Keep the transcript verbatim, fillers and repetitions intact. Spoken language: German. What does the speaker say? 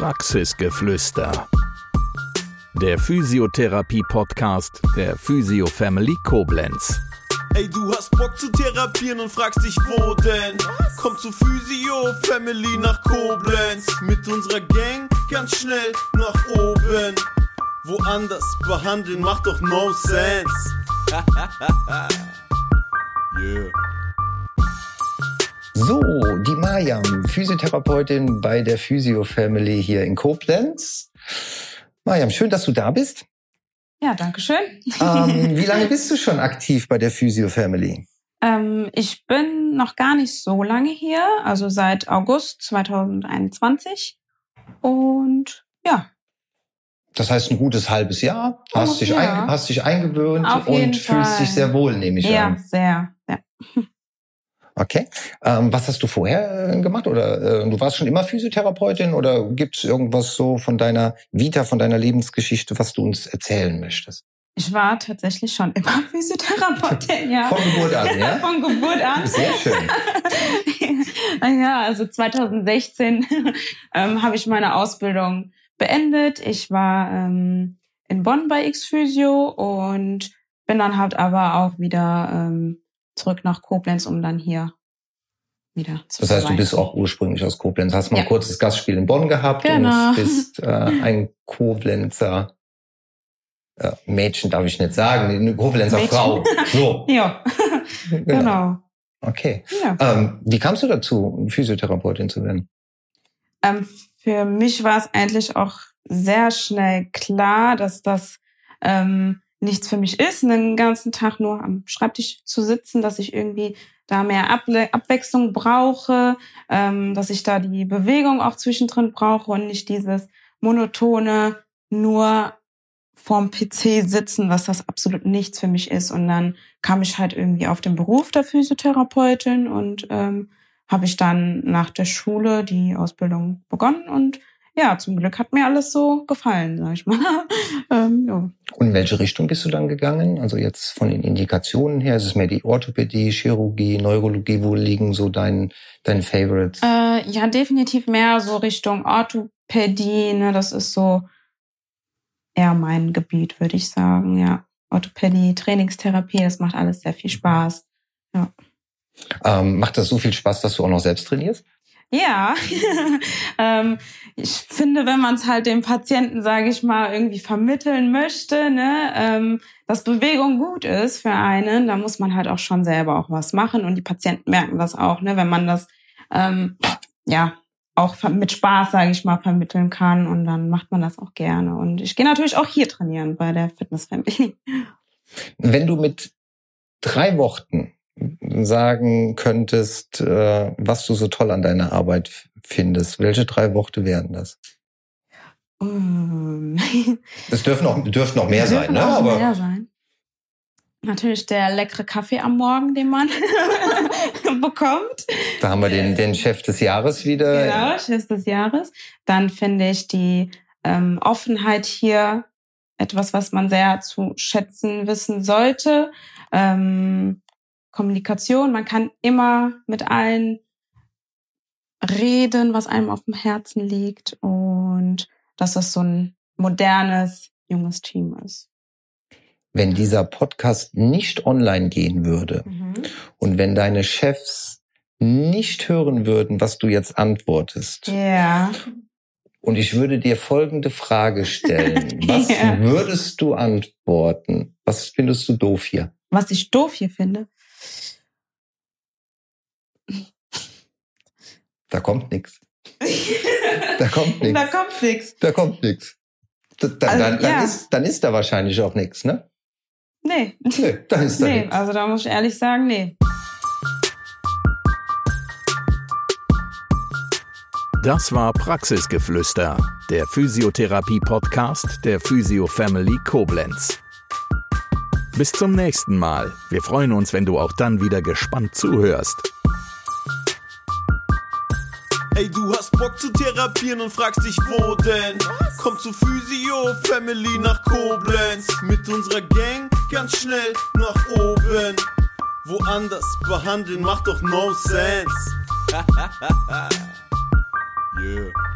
Praxisgeflüster. Der Physiotherapie-Podcast der Physio Family Koblenz. Ey, du hast Bock zu therapieren und fragst dich, wo denn? Komm zu Physio Family nach Koblenz. Mit unserer Gang ganz schnell nach oben. Woanders behandeln macht doch no sense. Yeah. So, die Mariam, Physiotherapeutin bei der Physio Family hier in Koblenz. Mariam, schön, dass du da bist. Ja, danke schön. Ähm, wie lange bist du schon aktiv bei der Physio Family? ähm, ich bin noch gar nicht so lange hier, also seit August zwanzig einundzwanzig. Und ja. Das heißt ein gutes halbes Jahr. Hast, oh, dich, ja. ein, hast dich eingewöhnt Auf und jeden fühlst Fall. dich sehr wohl, nehme ich ja, an. Ja, sehr. Ja. Okay. Ähm, was hast du vorher äh, gemacht? Oder äh, du warst schon immer Physiotherapeutin oder gibt es irgendwas so von deiner Vita, von deiner Lebensgeschichte, was du uns erzählen möchtest? Ich war tatsächlich schon immer Physiotherapeutin, ja. Von Geburt an, ja? Von Geburt an. Sehr schön. Ja, also zwanzig sechzehn ähm, habe ich meine Ausbildung beendet. Ich war ähm, in Bonn bei X-Physio und bin dann halt aber auch wieder ähm, zurück nach Koblenz, um dann hier wieder zu Das heißt, arbeiten. du bist auch ursprünglich aus Koblenz. Hast mal Ja. ein kurzes Gastspiel in Bonn gehabt Genau. und bist äh, ein Koblenzer äh, Mädchen, darf ich nicht sagen, eine Koblenzer Mädchen. Frau. So. Ja, genau. Okay. Ja. Ähm, wie kamst du dazu, Physiotherapeutin zu werden? Ähm, für mich war es eigentlich auch sehr schnell klar, dass das ähm, nichts für mich ist, einen ganzen Tag nur am Schreibtisch zu sitzen, dass ich irgendwie da mehr Able- Abwechslung brauche, ähm, dass ich da die Bewegung auch zwischendrin brauche und nicht dieses monotone, nur vorm P C sitzen, was das absolut nichts für mich ist. Und dann kam ich halt irgendwie auf den Beruf der Physiotherapeutin und ähm, habe ich dann nach der Schule die Ausbildung begonnen und ja, zum Glück hat mir alles so gefallen, sag ich mal. ähm, ja. Und in welche Richtung bist du dann gegangen? Also jetzt von den Indikationen her, ist es mehr die Orthopädie, Chirurgie, Neurologie, wo liegen so dein, dein Favorites? Äh, ja, definitiv mehr so Richtung Orthopädie, ne, das ist so eher mein Gebiet, würde ich sagen, ja. Orthopädie, Trainingstherapie, das macht alles sehr viel Spaß, ja. Ähm, macht das so viel Spaß, dass du auch noch selbst trainierst? Ja, ähm, ich finde, wenn man es halt dem Patienten, sage ich mal, irgendwie vermitteln möchte, ne, ähm, dass Bewegung gut ist für einen, da muss man halt auch schon selber auch was machen und die Patienten merken das auch, ne, wenn man das ähm, ja auch mit Spaß, sage ich mal, vermitteln kann und dann macht man das auch gerne. Und ich gehe natürlich auch hier trainieren bei der Fitness Family. Wenn du mit drei Worten sagen könntest, äh, was du so toll an deiner Arbeit f- findest, welche drei Worte wären das? Um. Es dürfen noch, dürfen noch mehr Dürfen sein, ne? auch Aber mehr sein. Natürlich der leckere Kaffee am Morgen, den man bekommt. da haben wir den, den Chef des Jahres wieder. Genau, Chef des Jahres. Dann finde ich die ähm, Offenheit hier etwas, was man sehr zu schätzen wissen sollte. Ähm, Kommunikation, man kann immer mit allen reden, was einem auf dem Herzen liegt und dass das so ein modernes, junges Team ist. Wenn dieser Podcast nicht online gehen würde Mhm. und wenn deine Chefs nicht hören würden, was du jetzt antwortest, Ja. und ich würde dir folgende Frage stellen, was Ja. würdest du antworten? Was findest du doof hier? Was ich doof hier finde, Da kommt nix. Da kommt nix. da kommt nichts. Da kommt nix. Da, da, Also, dann, dann, ja. ist, dann ist da wahrscheinlich auch nix, ne? Nee. Nee, dann ist da Nee, nix. also da muss ich ehrlich sagen, nee. Das war Praxisgeflüster, der Physiotherapie-Podcast der Physio Family Koblenz. Bis zum nächsten Mal. Wir freuen uns, wenn du auch dann wieder gespannt zuhörst. Ey, du hast Bock zu therapieren und fragst dich, wo denn? Komm zu Physio Family nach Koblenz. Mit unserer Gang ganz schnell nach oben. Woanders behandeln macht doch no sense. Yeah.